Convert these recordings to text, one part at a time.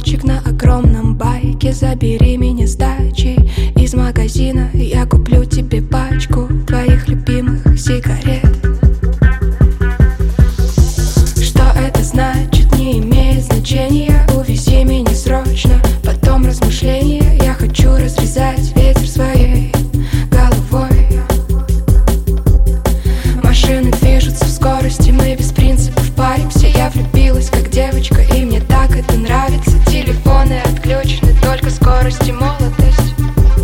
мальчик на огромном байке. Забери меня с дачи из магазина, я куплю тебе пачку твоих любимых сигарет. Что это значит, не имеет значения. Увези меня срочно, потом размышления. Я хочу развязать ветер своей головой. Машины движутся в скорости, мы без принципов паримся. Я влюбилась как девочка, и мне так это нравится. Телефоны отключены, только скорость и молодость.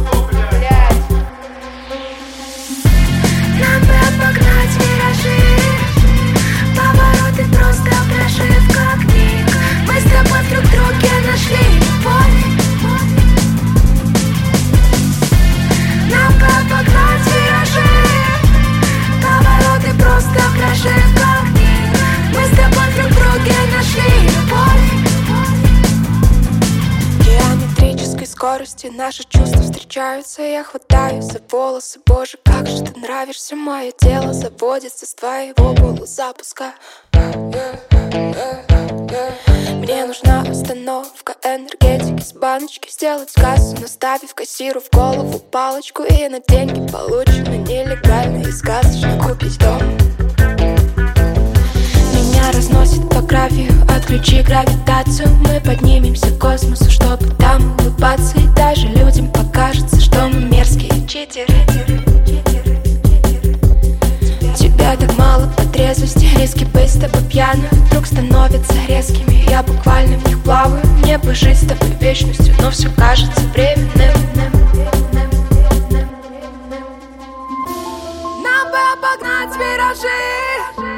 Нам бы обогнать виражи, повороты просто прошивка книг. Мы с тобой друг в друге нашли любовь. Нам бы обогнать виражи, повороты просто прошивка книг. Мы с тобой друг в друге нашли любовь. Геометрической скорости наши чувства встречаются. Я хватаю за волосы, боже, как же ты нравишься. Мое тело заводится с твоего полузапуска. Мне нужна остановка энергетики с баночки. Сделать кассу, наставив кассиру в голову палочку. И на деньги, полученные нелегально и сказочно, купить дом. Меня разносит по графию, отключи гравитацию. Мы поднимемся к космосу, чтобы там улыбаться. И даже людям покажется, что мы мерзкие читеры. Тебя так мало по трезвости, риски быть с тобой пьяным вдруг становятся резкими. Я буквально в них плаваю, мне бы жить с тобой вечностью, но все кажется временным. Нам бы обогнать виражи,